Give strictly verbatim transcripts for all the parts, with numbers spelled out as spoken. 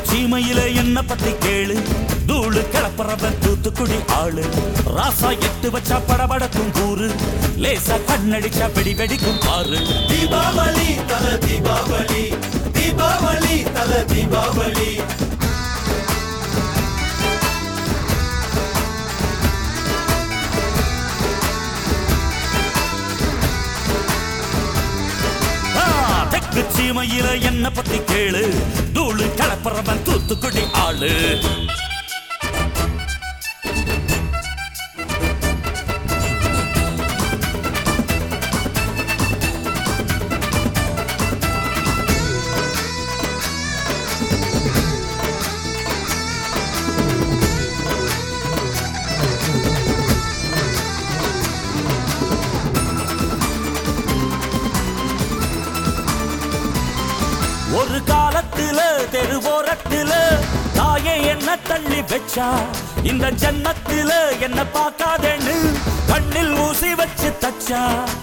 சீமையில என்ன பத்தி கேளு, தூளு கிளப்புறவன் தூத்துக்குடி ஆளு. ராசா எட்டு வச்சா படபடக்கும் கூறு, லேசா கண்ணடிச்சா வெடி வெடிக்கும் பாரு. தீபாவளி தல தீபாவளி, தீபாவளி தல தீபாவளி. தெற்கு சீமையில என்ன பத்தி கேளு, தூளு கிளப்புறவன் தூத்துக்குடி ஆளு. ஒரு காலத்துல தெருவோரத்துல தாயே என்ன தள்ளி வச்சா, இந்த ஜன்னத்துல என்ன பார்க்காதேன்னு கண்ணில் ஊசி வச்சு தச்சா.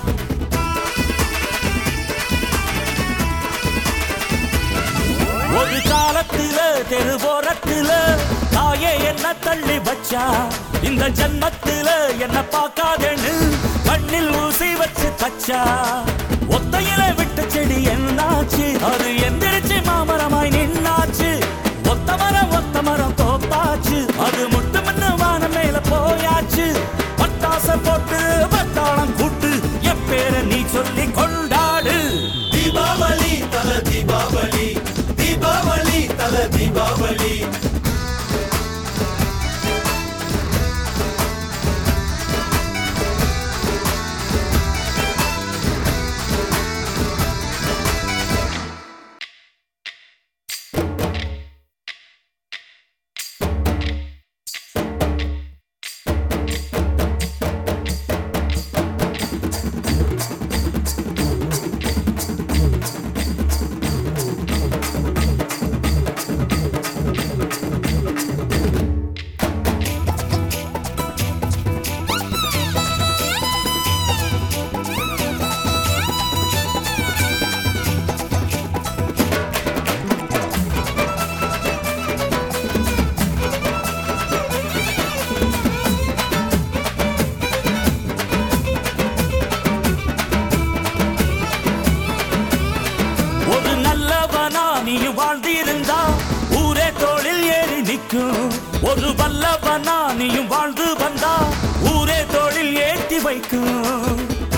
ஒரு காலத்துல தெருவோரத்துல தாயே என்ன தள்ளி வச்சா, இந்த ஜன்னத்துல என்ன பார்க்காதேன்னு கண்ணில் ஊசி வச்சு தச்சா. ஒத்தையில விட்ட செடி என்னாச்சு, அது எந்திரிச்சு மாமரமாய் நின்னாச்சு. ஒத்த மரம் ஒத்த மரம் தோப்பாச்சு, அது முட்டு மண்ணு வானம் மேல போயாச்சு. பட்டாச போட்டு பட்டாளம் கூட்டு, என் பேர நீ சொல்லி கொண்டாடு. தீபாவளி தல தீபாவளி, தீபாவளி தல தீபாவளி. நீயும் வாழ்ந்திருந்தா ஊரே தோளில் ஏறி நிற்கும். ஒரு வல்லவனா நீயும் வாழ்ந்து வந்தா ஊரே தோளில் ஏற்றி வைக்கும்.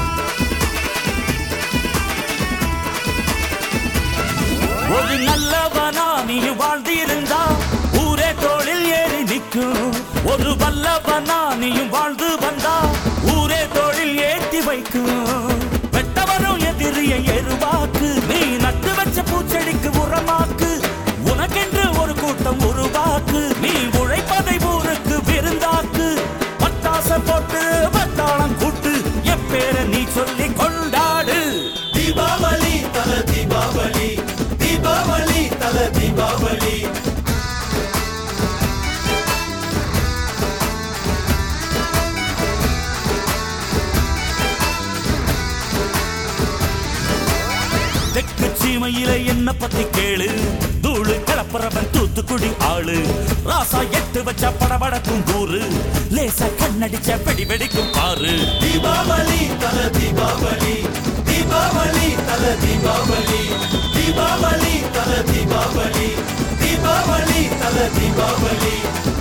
ஒரு நல்லவனா நீயும் வாழ்ந்திருந்தா ஊரே தோளில் ஏறி நிற்கும். ஒரு வல்லவனா நீயும் வாழ்ந்து வந்தா ஊரே தோளில் ஏற்றி வைக்கும். வெட்டவரும் எதிரியை எருவாக்கு, நீ நட்டு வச்ச பூச்செடிக்கு உரமாக்கு. உனக்கென்று ஒரு கூட்டம் உருவாக்கு, நீ உழைப்பதை ஊருக்கு விருந்தாக்கு. பட்டாச போட்டு பட்டாளம் கூட்டு, என் பேர நீ சொல்லி கொண்டாடு. தீபாவளி தல தீபாவளி, தீபாவளி தல தீபாவளி. தெற்கு சீமையில என்ன பத்தி கேளு, தூளு கிளப்புறவன் தூத்துக்குடி ஆளு. ராசா எட்டு வச்சா படபடக்கும் கூறு, லேசா கண்ணடிச்ச வெடி வெடிக்கும் பாரு. தீபாவளி தல தீபாவளி, தீபாவளி தல தீபாவளி. தீபாவளி தல தீபாவளி, தீபாவளி தல தீபாவளி.